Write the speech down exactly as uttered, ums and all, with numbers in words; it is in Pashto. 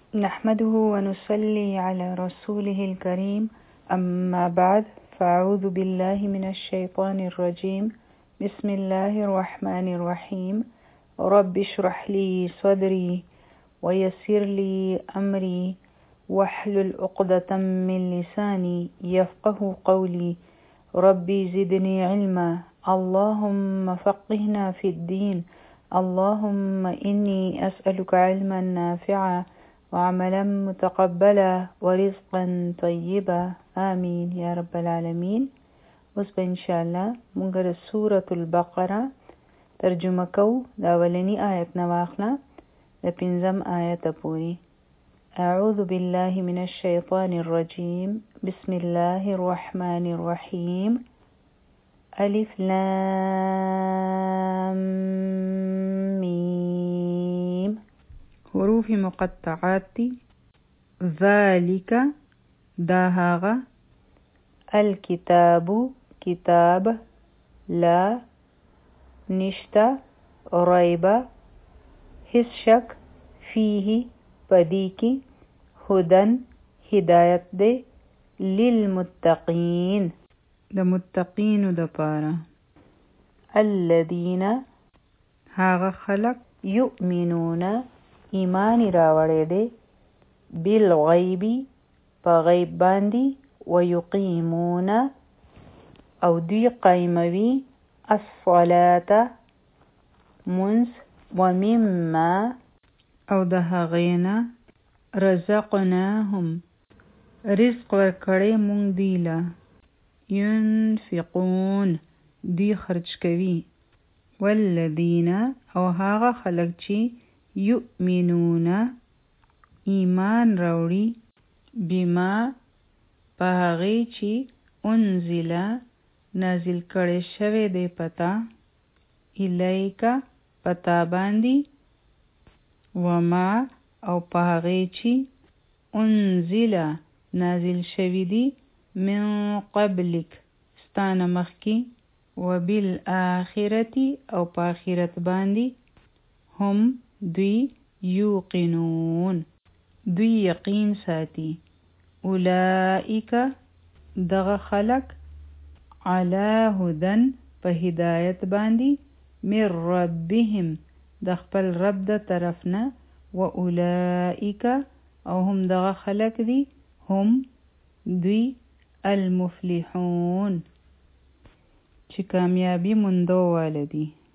نحمده ونصلي على رسوله الكريم أما بعد فأعوذ بالله من الشيطان الرجيم بسم الله الرحمن الرحيم رب اشرح لي صدري ويسر لي أمري واحلل عقدة من لساني يفقه قولي ربي زدني علما اللهم فقهنا في الدين اللهم إني أسألك علما نافعا وعملا متقبلا ورزقا طيبا آمين يا رب العالمين. اوس به ان شاء الله مونږ د سورة البقره ترجمه کوو. د اولنی آیت نه واخله د پنځم آیت پورې. اعوذ بالله من الشیطان الرجیم بسم الله الرحمن الرحیم الف لام میم. حروف مقطعات دي. ذالک دا هاغه، الکتاب کتاب، لا نشتا، ریبا هیڅ شک، فیه پدی کی، هدن هدایت دے، للمتقین د متقینو د پاره، الذین هاغه خلق، یؤمنون ایمان راوړی دی، بالغیبی په غیب باندې، ویقیمون او دوی قایموي، الصلاة منز، ومما او د هغې نه، رزقناهم رزق ورکړی مونږ دوی له، ينفقون دوی خرج کوي، والذین او هغه خلق چې یؤمنون ایمان راوړي، بما په هغې چې انزل نازل کړی شوی دی پتا، الیکا پتا باندې، وما او په هغې چې انزل نازل شوی دی، من قبلک ستانه مخکې، وبالآخرة او په آخرت باندې، هم دوی یوقنون دوی یقین ساتي، اولئک دغه خلق، علی هدن په هدایت باندې، من ربهم د خپل رب د طرف نه، و اولئک او هم دغه خلق دي، هم دوی المفلحون چې کامیابی موندو والدي.